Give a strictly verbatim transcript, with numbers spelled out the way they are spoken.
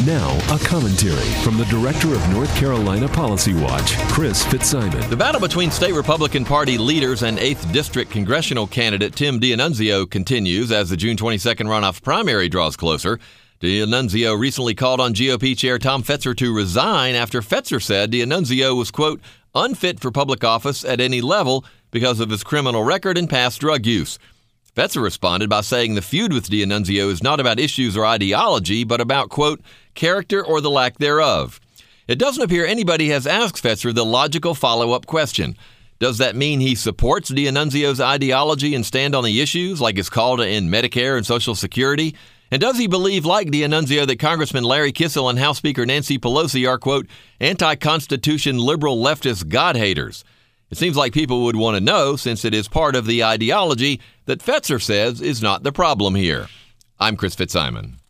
Now, a commentary from the Director of North Carolina Policy Watch, Chris Fitzsimon. The battle between state Republican Party leaders and eighth District congressional candidate Tim D'Annunzio continues as the June twenty-second runoff primary draws closer. D'Annunzio recently called on G O P Chair Tom Fetzer to resign after Fetzer said D'Annunzio was, quote, unfit for public office at any level because of his criminal record and past drug use. Fetzer responded by saying the feud with D'Annunzio is not about issues or ideology, but about, quote, character or the lack thereof. It doesn't appear anybody has asked Fetzer the logical follow-up question. Does that mean he supports D'Annunzio's ideology and stand on the issues, like his call to end Medicare and Social Security? And does he believe, like D'Annunzio, that Congressman Larry Kissel and House Speaker Nancy Pelosi are, quote, anti-Constitution liberal leftist God-haters? It seems like people would want to know, since it is part of the ideology that Fetzer says is not the problem here. I'm Chris Fitzsimon.